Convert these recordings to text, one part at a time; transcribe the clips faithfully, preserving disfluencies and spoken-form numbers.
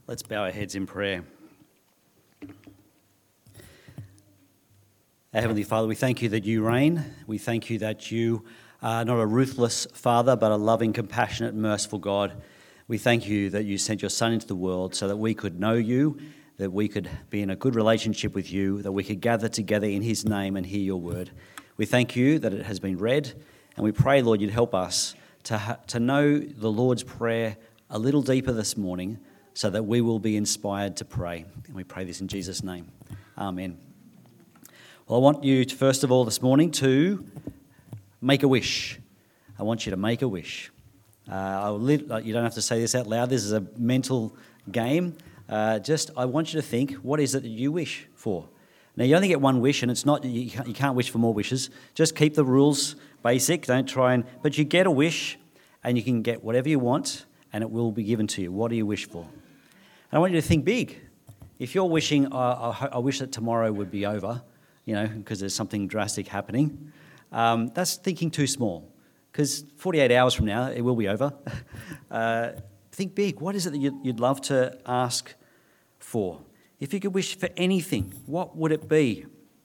Let's bow our heads in prayer. Our Heavenly Father, we thank you that you reign. We thank you that you are not a ruthless Father, but a loving, compassionate, merciful God. We thank you that you sent your Son into the world so that we could know you, that we could be in a good relationship with you, that we could gather together in his name and hear your word. We thank you that it has been read, and we pray, Lord, you'd help us to, ha- to know the Lord's Prayer a little deeper this morning so that we will be inspired to pray. And we pray this in Jesus' name. Amen. Well, I want you to, first of all this morning to make a wish. I want you to make a wish. Uh, I'll li- you don't have to say this out loud. This is a mental game. Uh, just, I want you to think, what is it that you wish for? Now, you only get one wish, and it's not you can't, you can't wish for more wishes. Just keep the rules basic. Don't try and... But you get a wish, and you can get whatever you want, and it will be given to you. What do you wish for? And I want you to think big. If you're wishing, uh, I, I wish that tomorrow would be over, you know, because there's something drastic happening, um, that's thinking too small. Because forty-eight hours from now, it will be over. uh, think big. What is it that you'd, you'd love to ask for? If you could wish for anything, what would it be?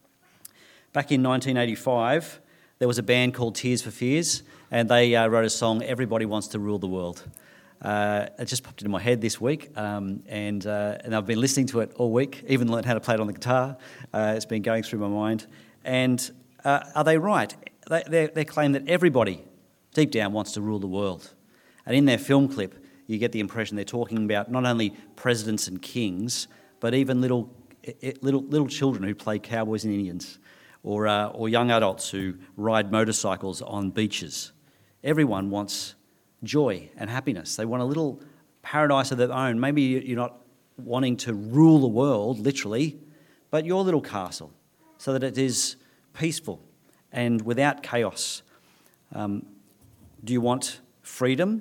Back in nineteen eighty-five, there was a band called Tears for Fears, and they uh, wrote a song, Everybody Wants to Rule the World. Uh, it just popped into my head this week, um, and uh, and I've been listening to it all week, even learned how to play it on the guitar. Uh, it's been going through my mind. And uh, are they right? They, they, they claim that everybody, deep down, wants to rule the world. And in their film clip, you get the impression they're talking about not only presidents and kings, but even little little little children who play cowboys and Indians, or uh, or young adults who ride motorcycles on beaches. Everyone wants joy and happiness. They want a little paradise of their own. Maybe you're not wanting to rule the world, literally, but your little castle, so that it is peaceful and without chaos. Um, do you want freedom,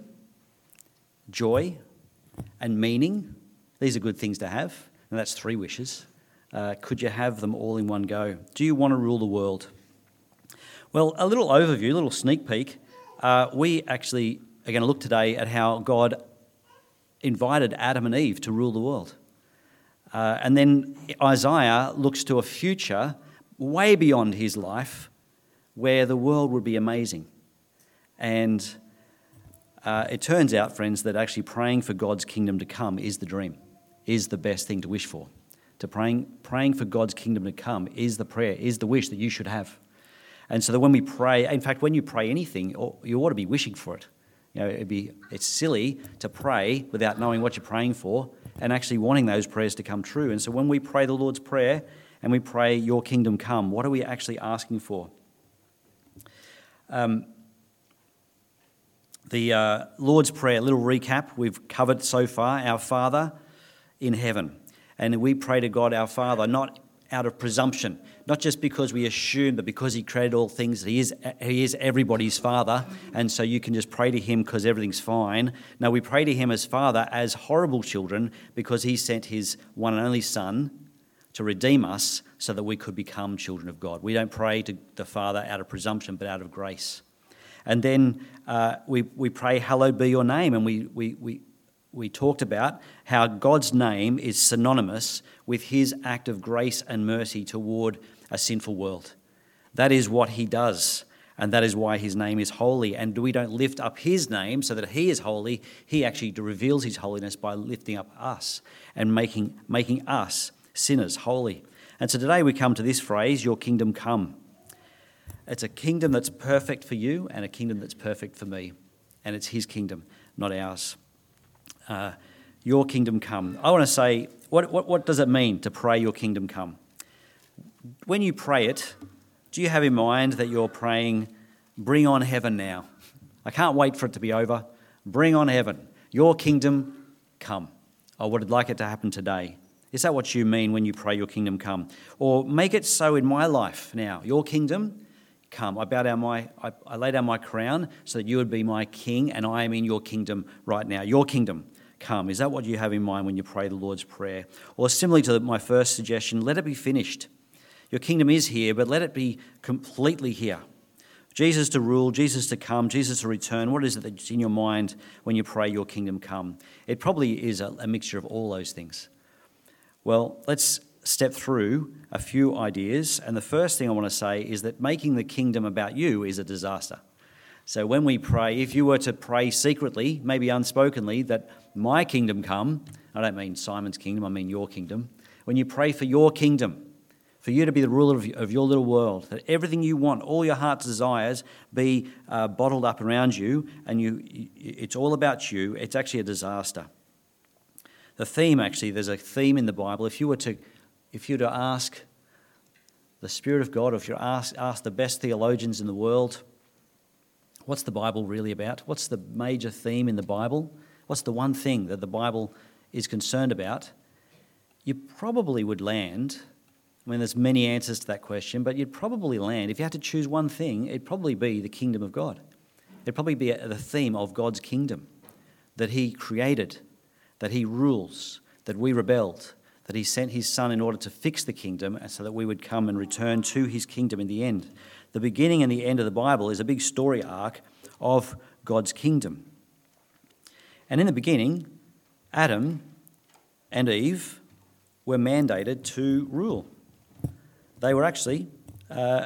joy, and meaning? These are good things to have, and that's three wishes. Uh, could you have them all in one go? Do you want to rule the world? Well, a little overview, a little sneak peek. Uh, we actually are going to look today at how God invited Adam and Eve to rule the world. Uh, and then Isaiah looks to a future way beyond his life where the world would be amazing. And uh, it turns out, friends, that actually praying for God's kingdom to come is the dream, is the best thing to wish for. To praying, praying for God's kingdom to come is the prayer, is the wish that you should have. And so that when we pray, in fact, when you pray anything, you ought to be wishing for it. You know, it'd be, it's silly to pray without knowing what you're praying for and actually wanting those prayers to come true. And so when we pray the Lord's Prayer and we pray, your kingdom come, what are we actually asking for? Um, the uh, Lord's Prayer, little recap, we've covered so far, our Father in heaven. And we pray to God, our Father, not out of presumption, not just because we assume that because he created all things, that he is, he is everybody's Father, and so you can just pray to him because everything's fine. No, we pray to him as Father, as horrible children, because he sent his one and only Son to redeem us so that we could become children of God. We don't pray to the Father out of presumption, but out of grace. And then uh, we, we pray, hallowed be your name, and we we we We talked about how God's name is synonymous with his act of grace and mercy toward a sinful world. That is what he does, and that is why his name is holy. And we don't lift up his name so that he is holy. He actually reveals his holiness by lifting up us and making, making us sinners holy. And so today we come to this phrase, your kingdom come. It's a kingdom that's perfect for you and a kingdom that's perfect for me. And it's his kingdom, not ours. Uh, your kingdom come. I want to say, what, what what does it mean to pray your kingdom come? When you pray it, do you have in mind that you're praying, bring on heaven now? I can't wait for it to be over. Bring on heaven. Your kingdom come. I would like it to happen today. Is that what you mean when you pray your kingdom come? Or make it so in my life now. Your kingdom come. I bow down my, I, I lay down my crown so that you would be my king, and I am in your kingdom right now. Your kingdom come. Is that what you have in mind when you pray the Lord's Prayer? Or similarly to my first suggestion, let it be finished. Your kingdom is here, but let it be completely here. Jesus to rule, Jesus to come, Jesus to return. What is it that's in your mind when you pray, your kingdom come? It probably is a, a mixture of all those things. Well, let's step through a few ideas. And the first thing I want to say is that making the kingdom about you is a disaster. So when we pray, if you were to pray secretly, maybe unspokenly, that my kingdom come, I don't mean Simon's kingdom, I mean your kingdom. When you pray for your kingdom, for you to be the ruler of, of your little world, that everything you want, all your heart's desires be uh, bottled up around you, and you, it's all about you, it's actually a disaster. The theme, actually, there's a theme in the Bible. If you were to, if you were to ask the Spirit of God, or if you ask, ask the best theologians in the world, what's the Bible really about? What's the major theme in the Bible? What's the one thing that the Bible is concerned about? You probably would land, I mean, there's many answers to that question, but you'd probably land, if you had to choose one thing, it'd probably be the kingdom of God. It'd probably be the theme of God's kingdom, that he created, that he rules, that we rebelled, that he sent his son in order to fix the kingdom so that we would come and return to his kingdom in the end. The beginning and the end of the Bible is a big story arc of God's kingdom. And in the beginning, Adam and Eve were mandated to rule. They were actually, uh,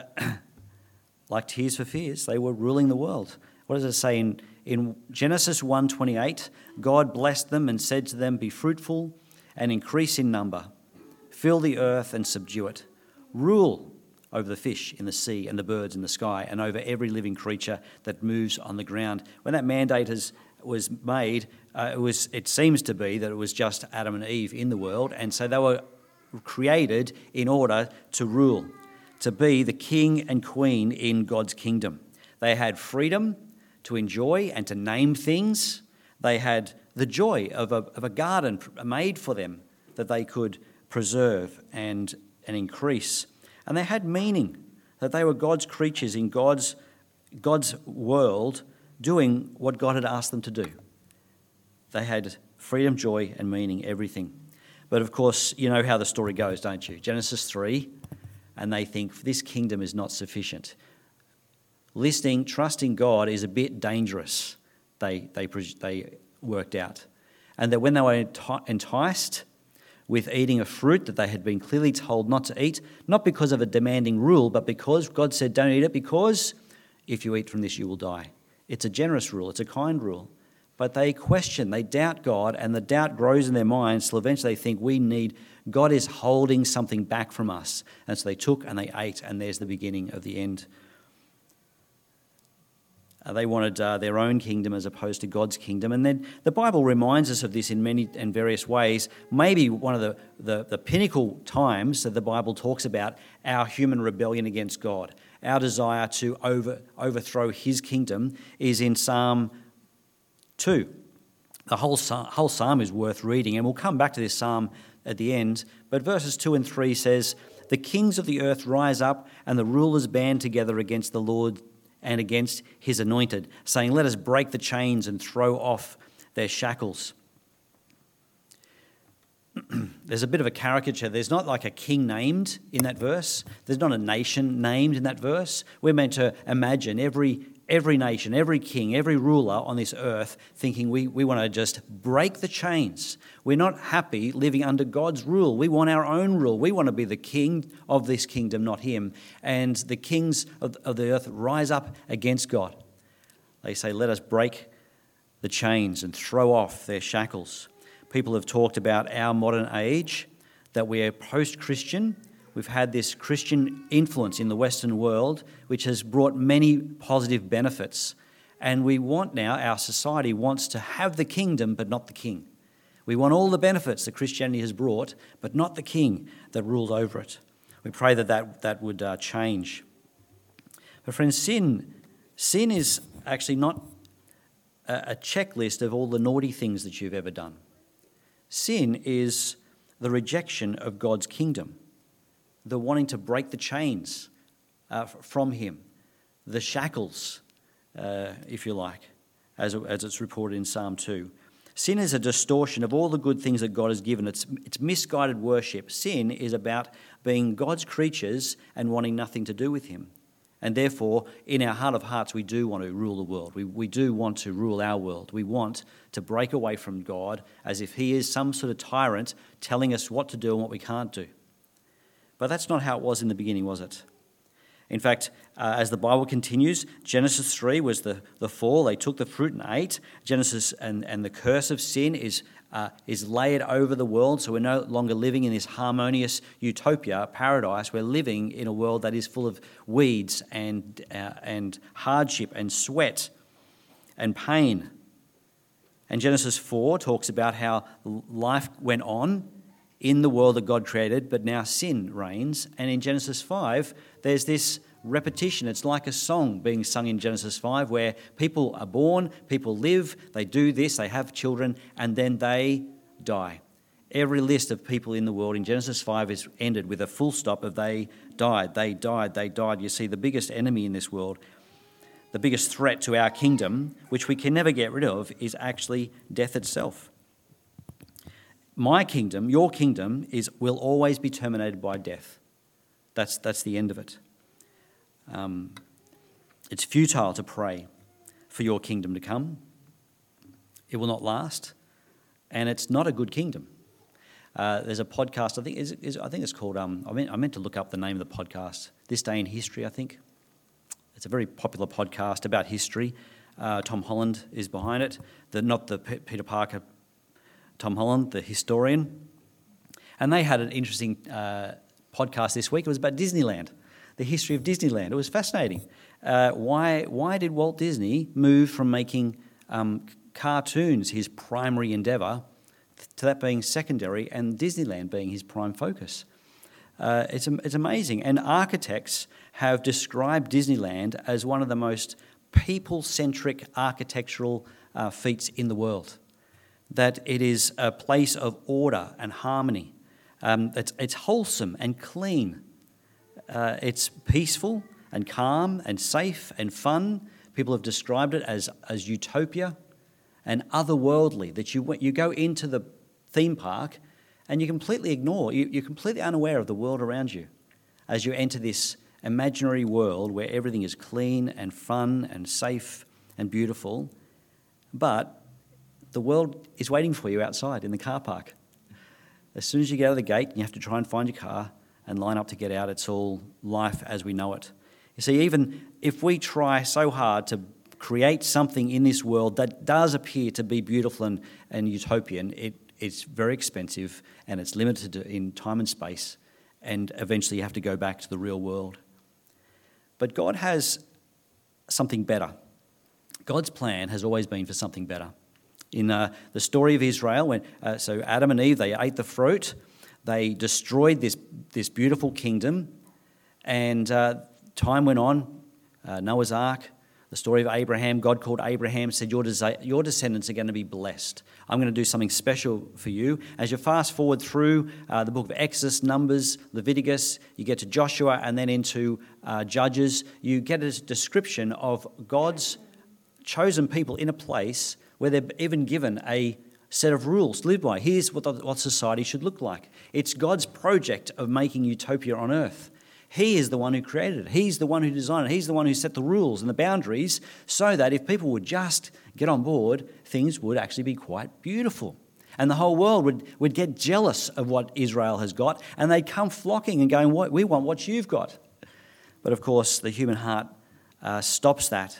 like Tears for Fears, they were ruling the world. What does it say in, in Genesis one twenty-eight? God blessed them and said to them, "Be fruitful and increase in number. Fill the earth and subdue it. Rule over the fish in the sea and the birds in the sky and over every living creature that moves on the ground." When that mandate has, was made, uh, it, was, it seems to be that it was just Adam and Eve in the world, and so they were created in order to rule, to be the king and queen in God's kingdom. They had freedom to enjoy and to name things. They had the joy of a, of a garden made for them that they could preserve and, and increase. And they had meaning, that they were God's creatures in God's, God's world doing what God had asked them to do. They had freedom, joy, and meaning, everything. But of course, you know how the story goes, don't you? Genesis three, and they think this kingdom is not sufficient. Listening, trusting God is a bit dangerous, they, they, they worked out. And that when they were enticed with eating a fruit that they had been clearly told not to eat, not because of a demanding rule, but because God said don't eat it, because if you eat from this you will die. It's a generous rule, it's a kind rule. But they question, they doubt God, and the doubt grows in their minds till eventually they think we need, God is holding something back from us. And so they took and they ate, and there's the beginning of the end. Uh, they wanted uh, their own kingdom as opposed to God's kingdom. And then the Bible reminds us of this in many and various ways. Maybe one of the, the, the pinnacle times that the Bible talks about our human rebellion against God, our desire to over, overthrow his kingdom, is in Psalm two. The whole, whole psalm is worth reading, and we'll come back to this psalm at the end. But verses two and three says, "The kings of the earth rise up, and the rulers band together against the Lord and against his anointed, saying, let us break the chains and throw off their shackles." There's a bit of a caricature. There's not like a king named in that verse. There's not a nation named in that verse. We're meant to imagine every every nation, every king, every ruler on this earth thinking we, we want to just break the chains. We're not happy living under God's rule. We want our own rule. We want to be the king of this kingdom, not him. And the kings of, of the earth rise up against God. They say, let us break the chains and throw off their shackles. People have talked about our modern age, that we are post-Christian. We've had this Christian influence in the Western world, which has brought many positive benefits. And we want now, our society wants to have the kingdom, but not the king. We want all the benefits that Christianity has brought, but not the king that ruled over it. We pray that that, that would uh, change. But friends, sin, sin is actually not a, a checklist of all the naughty things that you've ever done. Sin is the rejection of God's kingdom, the wanting to break the chains uh, from him, the shackles, uh, if you like, as, as it's reported in Psalm two. Sin is a distortion of all the good things that God has given. It's, it's misguided worship. Sin is about being God's creatures and wanting nothing to do with him. And therefore, in our heart of hearts, we do want to rule the world. We, we do want to rule our world. We want to break away from God as if he is some sort of tyrant telling us what to do and what we can't do. But that's not how it was in the beginning, was it? In fact, uh, as the Bible continues, Genesis three was the, the fall. They took the fruit and ate. Genesis and, and the curse of sin is uh, is layered over the world, so we're no longer living in this harmonious utopia, paradise. We're living in a world that is full of weeds and uh, and hardship and sweat and pain. And Genesis four talks about how life went on in the world that God created, but now sin reigns. And in Genesis five, there's this repetition. It's like a song being sung in Genesis five where people are born, people live, they do this, they have children, and then they die. Every list of people in the world in Genesis five is ended with a full stop of they died, they died, they died. You see, the biggest enemy in this world, the biggest threat to our kingdom, which we can never get rid of, is actually death itself. My kingdom, your kingdom, is will always be terminated by death. That's that's the end of it. Um, it's futile to pray for your kingdom to come. It will not last, and it's not a good kingdom. Uh, there's a podcast. I think is, is I think it's called. Um, I meant I meant to look up the name of the podcast. This Day in History, I think. It's a very popular podcast about history. Uh, Tom Holland is behind it. The not the P- Peter Parker. Tom Holland, the historian. And they had an interesting uh, podcast this week. It was about Disneyland, the history of Disneyland. It was fascinating. Uh, why, why did Walt Disney move from making um, cartoons his primary endeavour to that being secondary and Disneyland being his prime focus? Uh, it's, it's amazing. And architects have described Disneyland as one of the most people-centric architectural uh, feats in the world. That it is a place of order and harmony. Um, it's, it's wholesome and clean. Uh, it's peaceful and calm and safe and fun. People have described it as, as utopia and otherworldly, that you, you go into the theme park and you completely ignore, you, you're completely unaware of the world around you as you enter this imaginary world where everything is clean and fun and safe and beautiful. But the world is waiting for you outside in the car park. As soon as you get out of the gate, you have to try and find your car and line up to get out. It's all life as we know it. You see, even if we try so hard to create something in this world that does appear to be beautiful and, and utopian, it, it's very expensive and it's limited in time and space, and eventually you have to go back to the real world. But God has something better. God's plan has always been for something better. In uh, the story of Israel, when uh, so Adam and Eve, they ate the fruit, they destroyed this this beautiful kingdom, and uh, time went on. Uh, Noah's Ark, the story of Abraham. God called Abraham, said, "Your des- your descendants are going to be blessed. I'm going to do something special for you." As you fast forward through uh, the book of Exodus, Numbers, Leviticus, you get to Joshua, and then into uh, Judges. You get a description of God's chosen people in a place where they're even given a set of rules to live by. Here's what, the, what society should look like. It's God's project of making utopia on earth. He is the one who created it. He's the one who designed it. He's the one who set the rules and the boundaries so that if people would just get on board, things would actually be quite beautiful. And the whole world would, would get jealous of what Israel has got, and they'd come flocking and going, "We want what you've got." But of course, the human heart uh, stops that.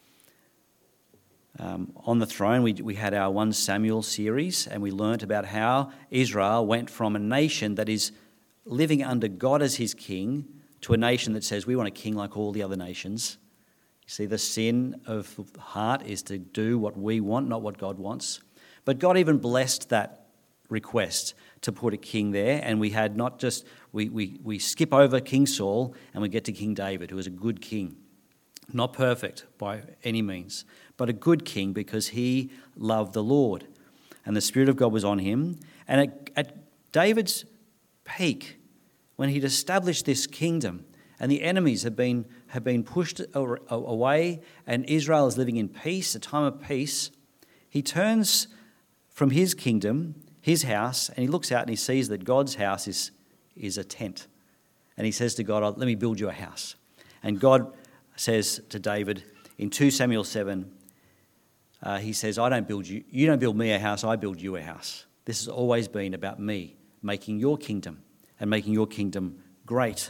Um, on the throne, we, we had our First Samuel series, and we learnt about how Israel went from a nation that is living under God as his king to a nation that says, we want a king like all the other nations. You see, the sin of the heart is to do what we want, not what God wants. But God even blessed that request to put a king there, and we had not just, we, we, we skip over King Saul and we get to King David, who was a good king. Not perfect by any means, but a good king because he loved the Lord. And the Spirit of God was on him. And at, at David's peak, when he'd established this kingdom and the enemies have been, have been pushed away and Israel is living in peace, a time of peace, he turns from his kingdom, his house, and he looks out and he sees that God's house is, is a tent. And he says to God, "Let me build you a house." And God says to David in Second Samuel seven, uh, he says, I don't build you, you don't build me a house, I build you a house. This has always been about me making your kingdom and making your kingdom great.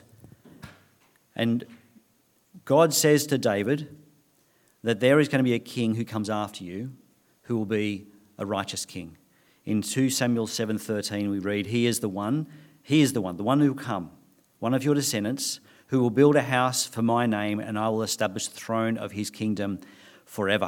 And God says to David that there is going to be a king who comes after you who will be a righteous king. In Second Samuel seven thirteen we read, He is the one, he is the one, the one who will come, one of your descendants, who will build a house for my name, and I will establish the throne of his kingdom forever.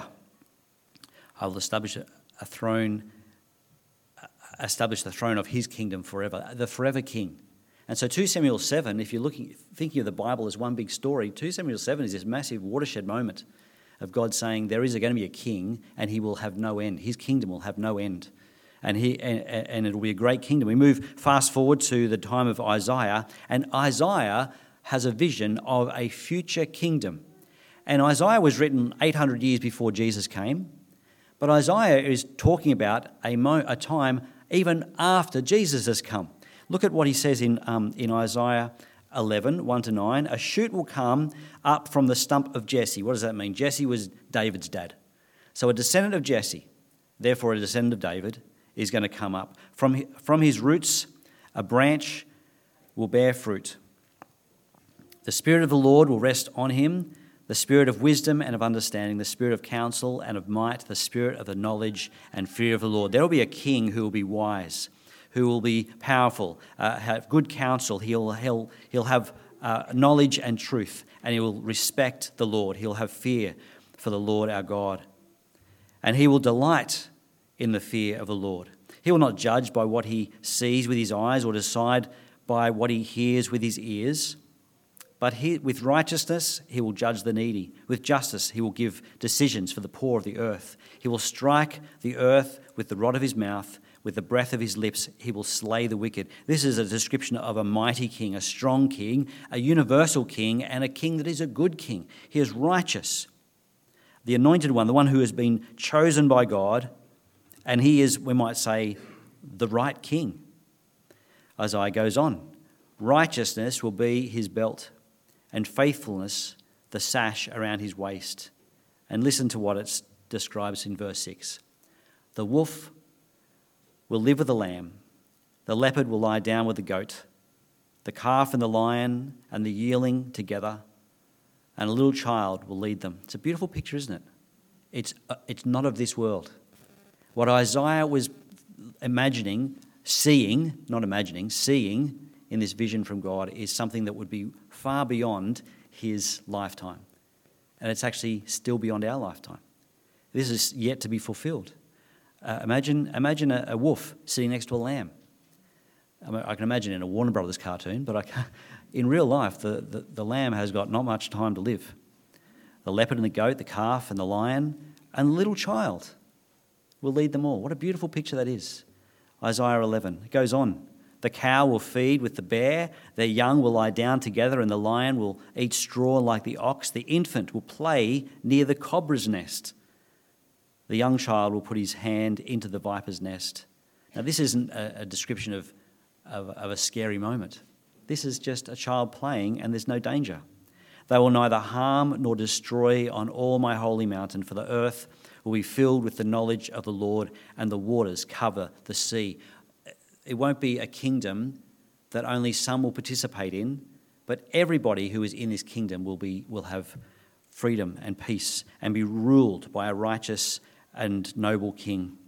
I will establish a throne, establish the throne of his kingdom forever, the forever king. And so Second Samuel seven, if you're looking, thinking of the Bible as one big story, Second Samuel seven is this massive watershed moment of God saying there is going to be a king and he will have no end. His kingdom will have no end. And, he, and, and it'll be a great kingdom. We move fast forward to the time of Isaiah, and Isaiah has a vision of a future kingdom. And Isaiah was written eight hundred years before Jesus came, but Isaiah is talking about a, mo- a time even after Jesus has come. Look at what he says in, um, in Isaiah eleven, one to nine. A shoot will come up from the stump of Jesse. What does that mean? Jesse was David's dad. So a descendant of Jesse, therefore a descendant of David, is going to come up. From, from his roots, a branch will bear fruit. The Spirit of the Lord will rest on him, the Spirit of wisdom and of understanding, the Spirit of counsel and of might, the Spirit of the knowledge and fear of the Lord. There will be a king who will be wise, who will be powerful, uh, have good counsel. He'll, he'll, he'll have uh, knowledge and truth, and he will respect the Lord. He'll have fear for the Lord our God. And he will delight in the fear of the Lord. He will not judge by what he sees with his eyes or decide by what he hears with his ears. But he, with righteousness, he will judge the needy. With justice, he will give decisions for the poor of the earth. He will strike the earth with the rod of his mouth. With the breath of his lips, he will slay the wicked. This is a description of a mighty king, a strong king, a universal king, and a king that is a good king. He is righteous. The anointed one, the one who has been chosen by God, and he is, we might say, the right king. Isaiah goes on. Righteousness will be his belt, and faithfulness the sash around his waist. And listen to what it describes in verse six. The wolf will live with the lamb, the leopard will lie down with the goat, the calf and the lion and the yearling together, and a little child will lead them. It's a beautiful picture, isn't it? It's, uh, it's not of this world. What Isaiah was imagining, seeing, not imagining, seeing in this vision from God is something that would be far beyond his lifetime. And it's actually still beyond our lifetime. This is yet to be fulfilled. Uh, imagine imagine a, a wolf sitting next to a lamb. I, mean, I can imagine in a Warner Brothers cartoon, but I can't, in real life, the, the, the lamb has got not much time to live. The leopard and the goat, the calf and the lion, and the little child will lead them all. What a beautiful picture that is. Isaiah eleven. It goes on. The cow will feed with the bear, their young will lie down together, and the lion will eat straw like the ox. The infant will play near the cobra's nest. The young child will put his hand into the viper's nest. Now, this isn't a, a description of, of, of a scary moment. This is just a child playing, and there's no danger. They will neither harm nor destroy on all my holy mountain, for the earth will be filled with the knowledge of the Lord, and the waters cover the sea. It won't be a kingdom that only some will participate in, but everybody who is in this kingdom will be will have freedom and peace and be ruled by a righteous and noble king.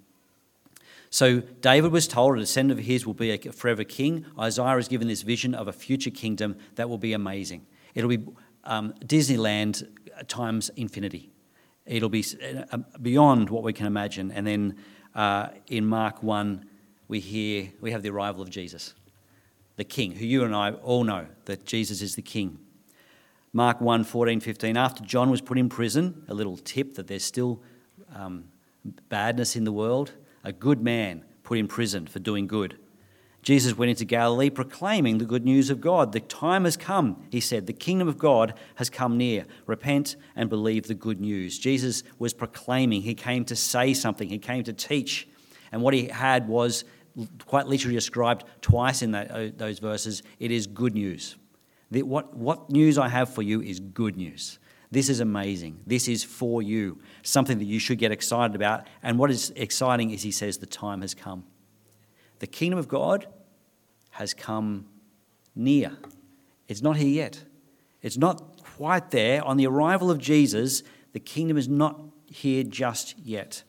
So David was told a descendant of his will be a forever king. Isaiah is given this vision of a future kingdom that will be amazing. It'll be um, Disneyland times infinity. It'll be beyond what we can imagine. And then uh, in Mark one, we hear, we have the arrival of Jesus, the King, who you and I all know that Jesus is the King. Mark one, fourteen, fifteen, after John was put in prison, a little tip that there's still um, badness in the world, a good man put in prison for doing good. Jesus went into Galilee proclaiming the good news of God. The time has come, he said, the kingdom of God has come near. Repent and believe the good news. Jesus was proclaiming, he came to say something, he came to teach. And what he had was quite literally described twice in that, uh, those verses. It is good news. The, what, what news I have for you is good news. This is amazing. This is for you, something that you should get excited about. And what is exciting is he says the time has come. The kingdom of God has come near. It's not here yet. It's not quite there. On the arrival of Jesus, the kingdom is not here just yet.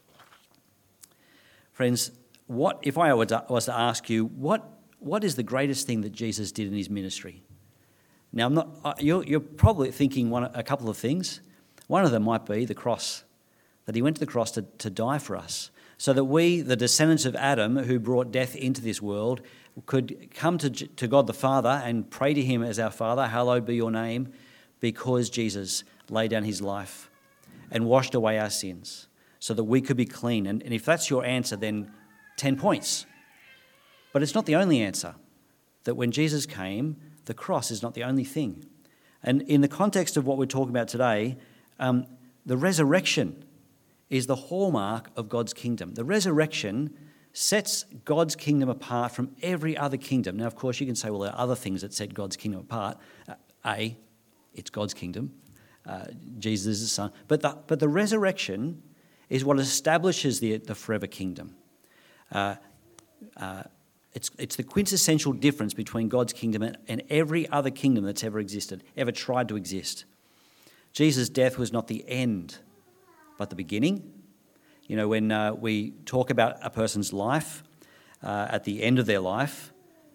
Friends, what if I was to ask you, what, what is the greatest thing that Jesus did in his ministry? Now, I'm not. You're, you're probably thinking one, a couple of things. One of them might be the cross, that he went to the cross to, to die for us, so that we, the descendants of Adam, who brought death into this world, could come to, to God the Father and pray to him as our Father, hallowed be your name, because Jesus laid down his life and washed away our sins so that we could be clean. And, and if that's your answer, then ten points. But it's not the only answer, that when Jesus came, the cross is not the only thing. And in the context of what we're talking about today, um, the resurrection is the hallmark of God's kingdom. The resurrection sets God's kingdom apart from every other kingdom. Now, of course, you can say, well, there are other things that set God's kingdom apart. Uh, A, it's God's kingdom. Uh, Jesus is the Son. But the, but the resurrection is what establishes the, the forever kingdom. Uh, uh, It's, it's the quintessential difference between God's kingdom and, and every other kingdom that's ever existed, ever tried to exist. Jesus' death was not the end, but the beginning. You know, when uh, we talk about a person's life, uh, at the end of their life,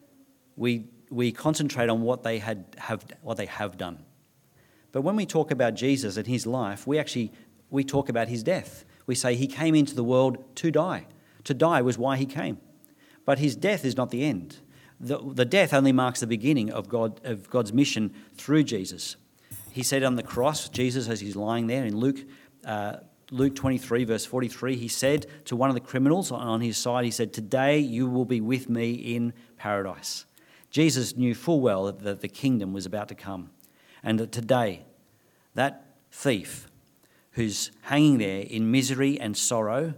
we we concentrate on what they had have what they have done. But when we talk about Jesus and his life, we actually we talk about his death. We say he came into the world to die. To die was why he came. But his death is not the end. The, the death only marks the beginning of God of God's mission through Jesus. He said on the cross, Jesus, as he's lying there in Luke uh, Luke twenty-three, verse forty-three, he said to one of the criminals on his side, he said, "Today you will be with me in paradise." Jesus knew full well that the kingdom was about to come, and that today, that thief who's hanging there in misery and sorrow,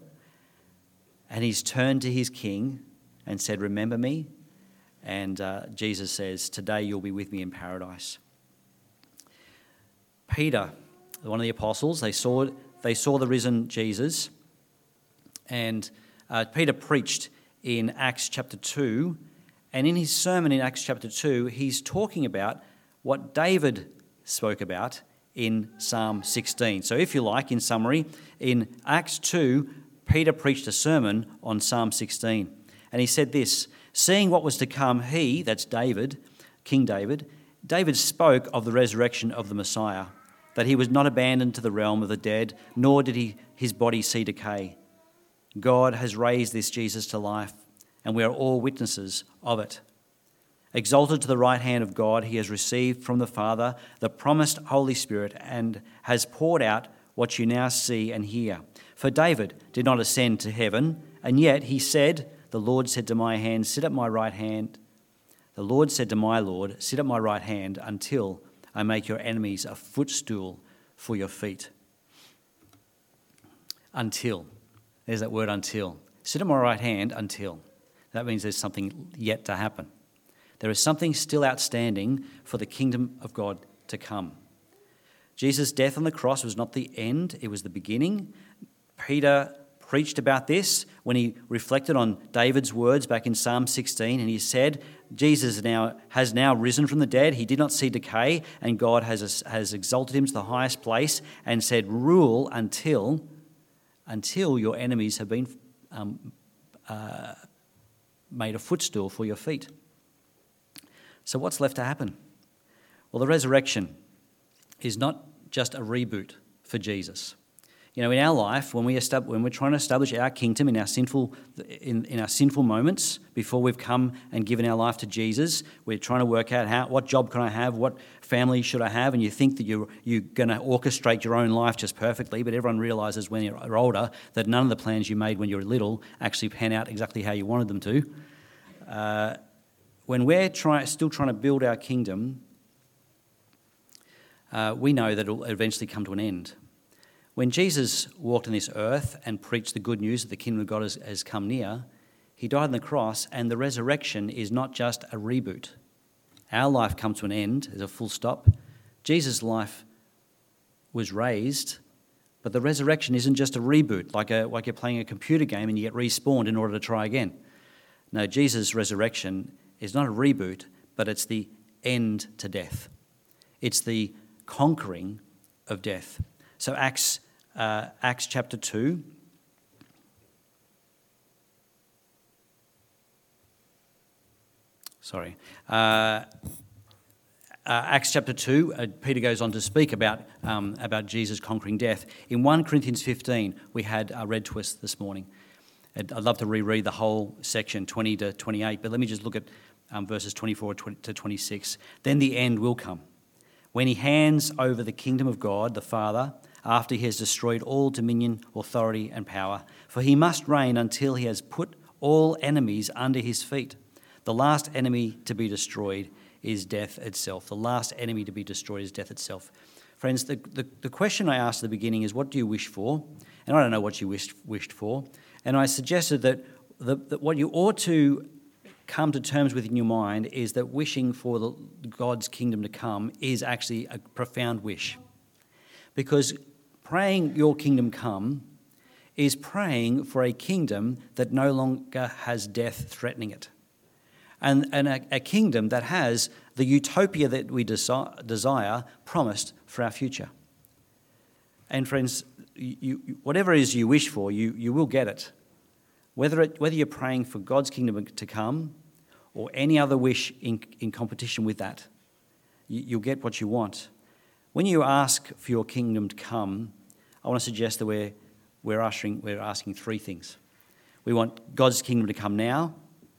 and he's turned to his king and said, "Remember me." And uh, Jesus says, "Today you'll be with me in paradise." Peter, one of the apostles, they saw they saw the risen Jesus, and uh, Peter preached in Acts chapter two, and in his sermon in Acts chapter two, he's talking about what David spoke about in Psalm sixteen. So if you like, in summary, in Acts two, Peter preached a sermon on Psalm sixteen. And he said this, "Seeing what was to come, he," that's David, King David, David spoke of the resurrection of the Messiah, that he was not abandoned to the realm of the dead, nor did he his body see decay. God has raised this Jesus to life, and we are all witnesses of it. Exalted to the right hand of God, he has received from the Father the promised Holy Spirit and has poured out what you now see and hear. For David did not ascend to heaven, and yet he said, 'The Lord said to my hand, sit at my right hand. The Lord said to my Lord, sit at my right hand until I make your enemies a footstool for your feet.'" Until. There's that word until. Sit at my right hand until. That means there's something yet to happen. There is something still outstanding for the kingdom of God to come. Jesus' death on the cross was not the end, it was the beginning. Peter preached about this when he reflected on David's words back in Psalm sixteen, and he said, Jesus now has now risen from the dead. He did not see decay, and God has, has exalted him to the highest place and said, "Rule until, until your enemies have been um, uh, made a footstool for your feet." So what's left to happen? Well, the resurrection is not just a reboot for Jesus. You know, in our life, when, we estab- when we're trying to establish our kingdom in our sinful in, in our sinful moments before we've come and given our life to Jesus, we're trying to work out how what job can I have, what family should I have, and you think that you're, you're going to orchestrate your own life just perfectly, but everyone realises when you're older that none of the plans you made when you were little actually pan out exactly how you wanted them to. Uh, when we're try- still trying to build our kingdom, uh, we know that it will eventually come to an end. When Jesus walked on this earth and preached the good news that the kingdom of God has, has come near, he died on the cross, and the resurrection is not just a reboot. Our life comes to an end, there's a full stop. Jesus' life was raised, but the resurrection isn't just a reboot, like a like you're playing a computer game and you get respawned in order to try again. No, Jesus' resurrection is not a reboot, but it's the end to death. It's the conquering of death. So Acts, uh, Acts chapter two. Sorry. Uh, Uh, Acts chapter two, uh, Peter goes on to speak about um, about Jesus conquering death. In First Corinthians fifteen, we had a red twist this morning. I'd, I'd love to reread the whole section, twenty to twenty-eight, but let me just look at um, verses twenty-four to twenty-six. Then the end will come, when he hands over the kingdom of God, the Father, after he has destroyed all dominion, authority, and power. For he must reign until he has put all enemies under his feet. The last enemy to be destroyed is death itself. The last enemy to be destroyed is death itself. Friends, the, the, the question I asked at the beginning is, what do you wish for? And I don't know what you wished, wished for. And I suggested that, the, that what you ought to come to terms with in your mind is that wishing for the, God's kingdom to come is actually a profound wish. Because praying your kingdom come is praying for a kingdom that no longer has death threatening it. And, and a, a kingdom that has the utopia that we desi- desire promised for our future. And friends, you, you, whatever it is you wish for, you, you will get it. Whether it, whether you're praying for God's kingdom to come or any other wish in, in competition with that, you, you'll get what you want. When you ask for your kingdom to come, I want to suggest that we're, we're, ushering, we're asking three things. We want God's kingdom to come now,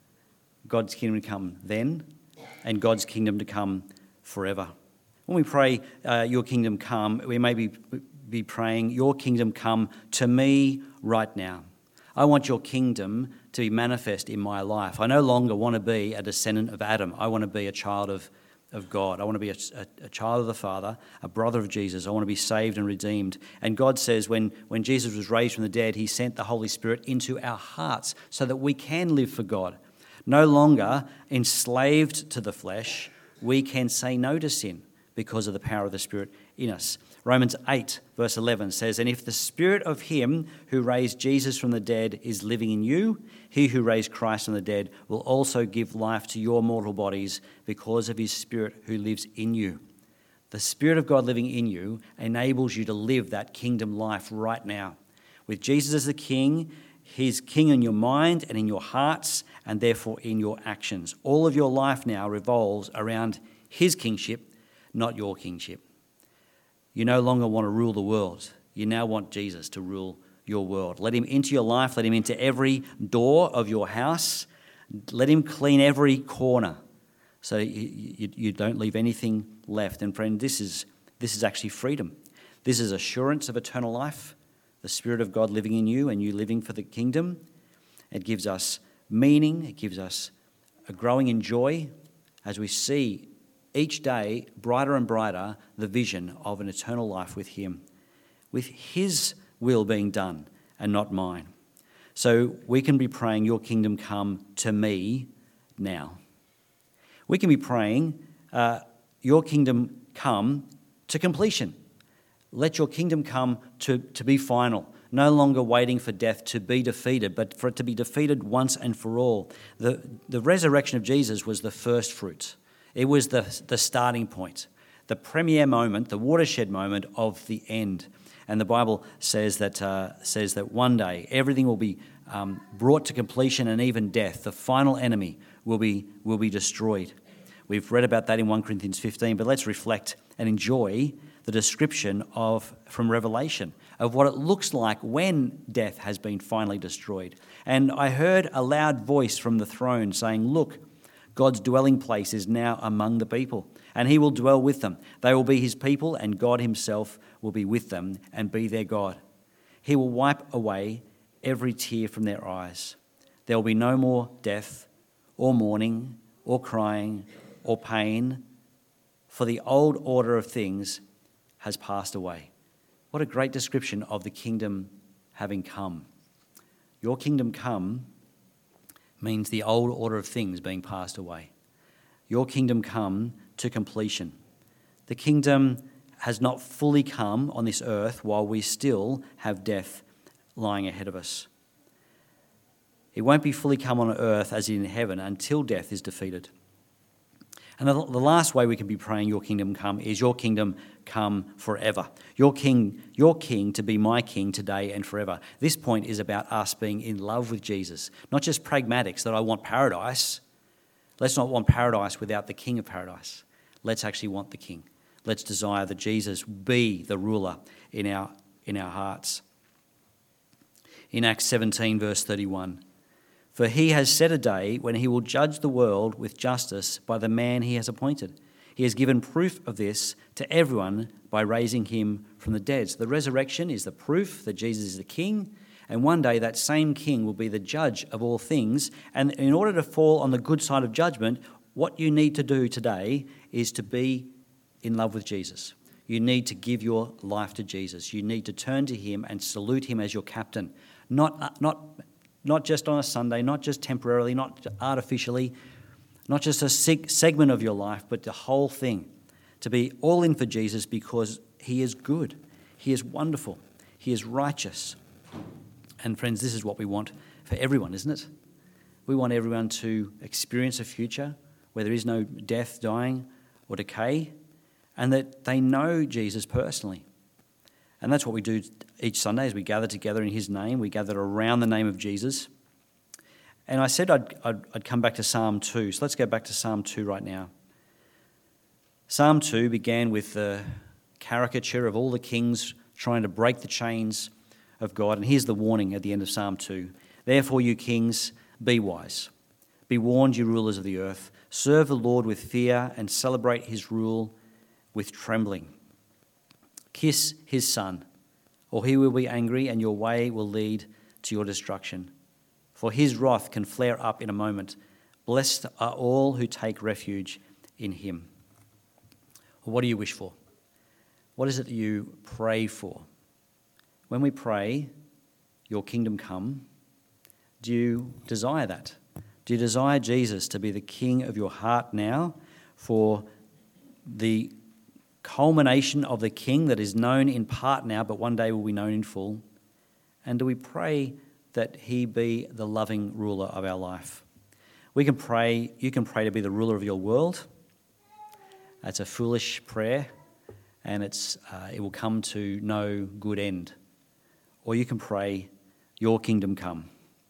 God's kingdom to come then, and God's kingdom to come forever. When we pray, uh, your kingdom come, we may be, be praying, your kingdom come to me right now. I want your kingdom to be manifest in my life. I no longer want to be a descendant of Adam. I want to be a child of, of God. I want to be a, a, a child of the Father, a brother of Jesus. I want to be saved and redeemed. And God says when, when Jesus was raised from the dead, he sent the Holy Spirit into our hearts so that we can live for God. No longer enslaved to the flesh, we can say no to sin because of the power of the Spirit in us. Romans eight verse eleven says, and if the Spirit of him who raised Jesus from the dead is living in you, he who raised Christ from the dead will also give life to your mortal bodies because of his Spirit who lives in you. The Spirit of God living in you enables you to live that kingdom life right now. With Jesus as the King, he's King in your mind and in your hearts, and therefore in your actions. All of your life now revolves around his kingship, not your kingship. You no longer want to rule the world. You now want Jesus to rule your world. Let him into your life. Let him into every door of your house. Let him clean every corner so you, you, you don't leave anything left. And friend, this is, this is actually freedom. This is assurance of eternal life, the Spirit of God living in you and you living for the kingdom. It gives us meaning. It gives us a growing in joy as we see each day brighter and brighter the vision of an eternal life with him, with his will being done and not mine. So we can be praying, your kingdom come to me now. We can be praying, uh, your kingdom come to completion. Let your kingdom come to, to be final. No longer waiting for death to be defeated, but for it to be defeated once and for all. The, the resurrection of Jesus was the first fruit. It was the, the starting point, the premier moment, the watershed moment of the end. And the Bible says that uh, says that one day everything will be um, brought to completion, and even death, the final enemy, will be will be destroyed. We've read about that in First Corinthians fifteen, but let's reflect and enjoy the description of from Revelation of what it looks like when death has been finally destroyed. And I heard a loud voice from the throne saying, "Look, God's dwelling place is now among the people, and he will dwell with them. They will be his people, and God himself will be with them and be their God. He will wipe away every tear from their eyes. There will be no more death or mourning or crying or pain, for the old order of things has passed away." What a great description of the kingdom having come. Your kingdom come means the old order of things being passed away. Your kingdom come to completion. The kingdom has not fully come on this earth while we still have death lying ahead of us. It won't be fully come on earth as in heaven until death is defeated. And the, the last way we can be praying your kingdom come is your kingdom come forever. Your king, your king to be my king today and forever. This point is about us being in love with Jesus, not just pragmatics that I want paradise. Let's not want paradise without the King of paradise. Let's actually want the King. Let's desire that Jesus be the ruler in our, in our hearts. In Acts seventeen, verse thirty-one, for he has set a day when he will judge the world with justice by the man he has appointed. He has given proof of this to everyone by raising him from the dead. So the resurrection is the proof that Jesus is the King, and one day that same King will be the judge of all things. And in order to fall on the good side of judgment, what you need to do today is to be in love with Jesus. You need to give your life to Jesus. You need to turn to him and salute him as your captain. Not, not, not just on a Sunday, not just temporarily, not artificially, not just a seg- segment of your life, but the whole thing. To be all in for Jesus because he is good, he is wonderful, he is righteous. And friends, this is what we want for everyone, isn't it? We want everyone to experience a future where there is no death, dying, or decay, and that they know Jesus personally. And that's what we do each Sunday as we gather together in his name. We gather around the name of Jesus. And I said I'd, I'd, I'd come back to Psalm two. So let's go back to Psalm two right now. Psalm two began with the caricature of all the kings trying to break the chains of God. And here's the warning at the end of Psalm two. Therefore, you kings, be wise. Be warned, you rulers of the earth. Serve the Lord with fear and celebrate his rule with trembling. Kiss his son, or he will be angry and your way will lead to your destruction. For his wrath can flare up in a moment. Blessed are all who take refuge in him. Well, what do you wish for? What is it that you pray for? When we pray, your kingdom come, do you desire that? Do you desire Jesus to be the King of your heart now, for the culmination of the King that is known in part now, but one day will be known in full? And do we pray that he be the loving ruler of our life? We can pray, you can pray to be the ruler of your world. That's a foolish prayer, and it's uh, it will come to no good end. Or you can pray, your kingdom come.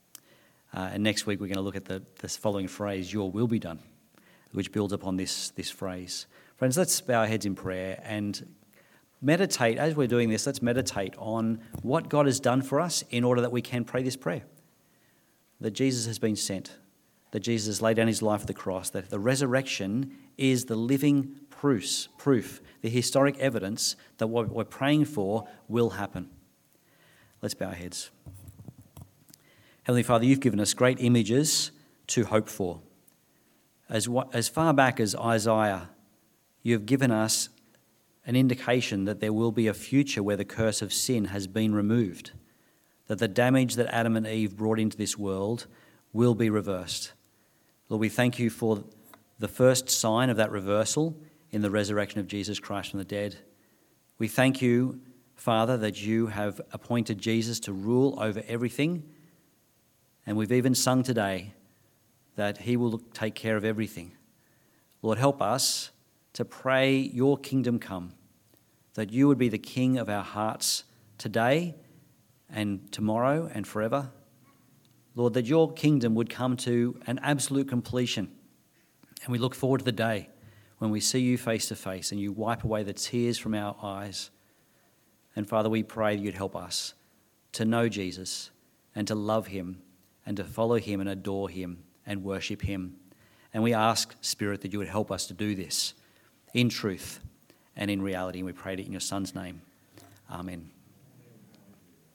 Uh, and next week we're going to look at the this following phrase, your will be done, which builds upon this, this phrase. Friends, let's bow our heads in prayer and meditate. As we're doing this, let's meditate on what God has done for us in order that we can pray this prayer. That Jesus has been sent, that Jesus has laid down his life at the cross, that the resurrection is the living proofs, proof, the historic evidence that what we're praying for will happen. Let's bow our heads. Heavenly Father, you've given us great images to hope for. As, as far back as Isaiah, you've given us an indication that there will be a future where the curse of sin has been removed, that the damage that Adam and Eve brought into this world will be reversed. Lord, we thank you for the first sign of that reversal in the resurrection of Jesus Christ from the dead. We thank you, Father, that you have appointed Jesus to rule over everything. And we've even sung today that he will take care of everything. Lord, help us to pray your kingdom come, that you would be the King of our hearts today and tomorrow and forever. Lord, that your kingdom would come to an absolute completion. And we look forward to the day when we see you face to face and you wipe away the tears from our eyes. And Father, we pray that you'd help us to know Jesus and to love him and to follow him and adore him and worship him. And we ask, Spirit, that you would help us to do this in truth and in reality. And we pray it in your Son's name. Amen.